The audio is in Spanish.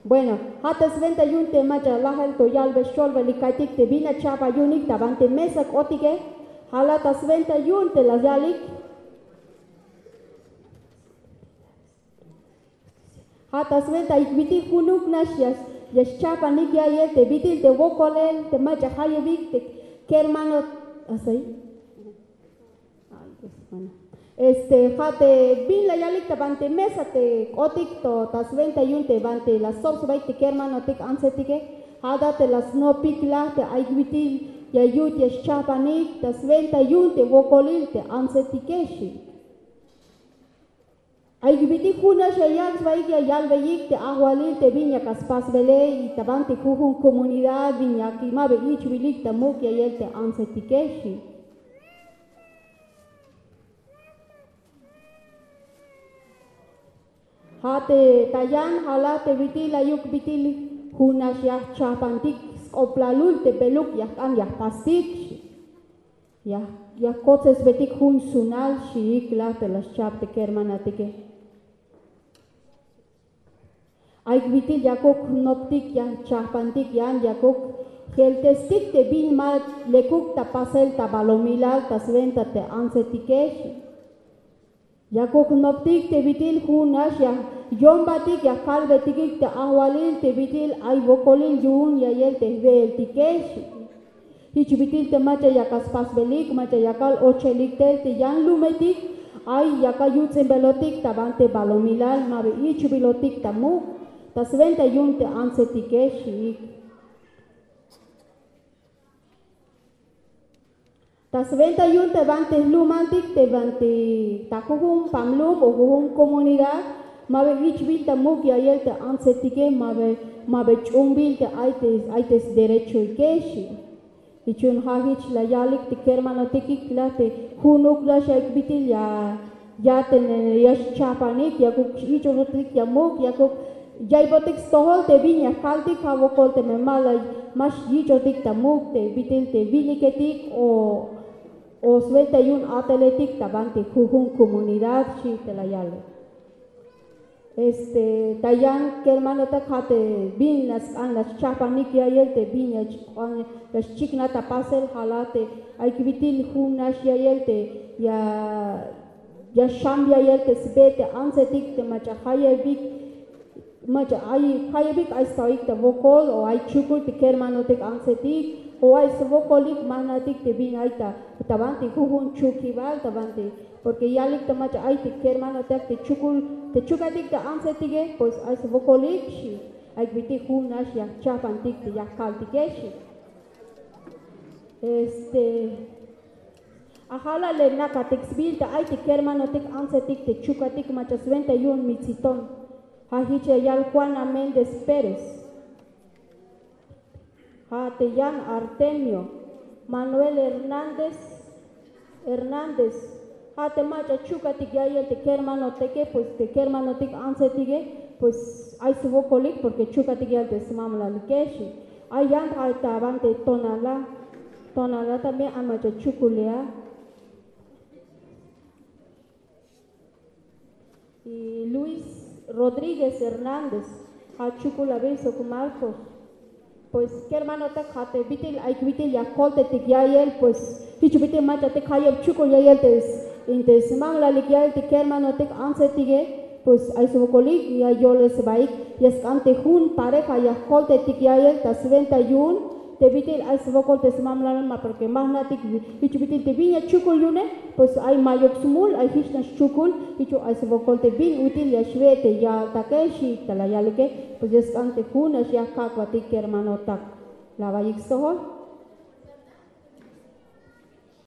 Bueno, hatas 21 te macha lahel to yal beshol velikaitik te vina chapa yunik tabante mesak otige. Halatas 21 te las yalik. Hatas 20 ikviti hunuk nasyas. Yas chapa nik ya yel te vitil te wokolel te macha hayevik te kermano así. Jate bin la yalik tabante mesa te otik to tas 21 te bante las sobsbait te kermano tik ansetike. Hada te las no pikla te aikvitil ya yut yas chapa nik tas 21 te wokolil te ansetikeshi. Aikviti huna shayak svaik ya yal veyik te agualil te viña kaspas vele y tabante kuhun comunidad viña kima be ich vilik tamuk ya yel te ansetikeshi. Hate tayan halate vitil ayuk vitil hunas yah chapantik skoplalul te peluk yah kan yah pastik yah kotes betik hun sunal shiik la te las chap te kermanatike. Aik vitil yakok noptik yah chapantik yan yakok heltestik te bin mal lekuk ta pasel ta balomilal ta sventa te ansetikeshi. Yakok noptik te vitil hunas yah yombatik ya kalbetik te ahwalil te vitil ay vokolil yun ya yel te vel tikeshi. Hich vitil te macha yakas pasbelik macha yakal ochelik tel te yan lumetik ay yaka yutzen belotik tabante balomilal mabe hich bilotik tamu tas 21 te ansetikeshi. Tas 21 te bante lumantik te bante takuhum pamlum o kuhum comunidad mabe hich bil tamuk ya yel te ansetike mabe chumbil te aites derecho ikeshi. Hichun ha hich la yalik te kermanotikik la te hunuk la shaik bitil ya te yash chapanik ya kuk hichorutik ya muk ya kuk jaibotik stohol te viña kaltik havokol te memala mas hichotik tamuk te bitil te viniketik o suelta yun atletik tabante kuhun comunidad shi te la yalik. Tayan kermano ta khate bin las chapanik ya yel te bin las chikna ta pasel halate aikvitil hunas ya yel te ya sham ya yel te sbete ansetik te macha hayevik ay stoik te vokol o ay chukul te kermano te ansetik o ay vokolik manatik te bin ay tabante kuhun chukival tabante porque yalik te macha ay te kermano te chukatik te ansetige pues ay vokolik shi ay kviti hunas ya chapantik te ya kaltikeshi. Ahala le nakatik sbil te ay te kermano te ansetik te chukatik macha 21 mitziton hahiche yal Juana Méndez Pérez ha te yan Artemio Manuel Hernández hate macha chukatik ya yel te kermanotek pues te kermanotik ansetige pues ay su vokolik porque chukatik yel te smamla likeshi ay yan ay tabante tonala también ay macha chukulea y Luis Rodríguez Hernández ha chukula beso con Marcos pues kermanotek hate bitil ay bitil ya koltetik ya yel pues hichu bitil macha te khayel chukul ya yel te Intes mamla likial te kermanotek ansetige pues ay subokolik ya yoles baik yes ante hun pareja ya kolte tikiael tas 21 te bitil ay subokol te mamla ma porque magnatik hichu bitil te viña chukul yune pues ay mayok sumul ay hishna chukul hichu ay subokol te bin util ya shvete ya takeshi talayalike pues yes ante hun ya kakwatik kermanotak la baik sohol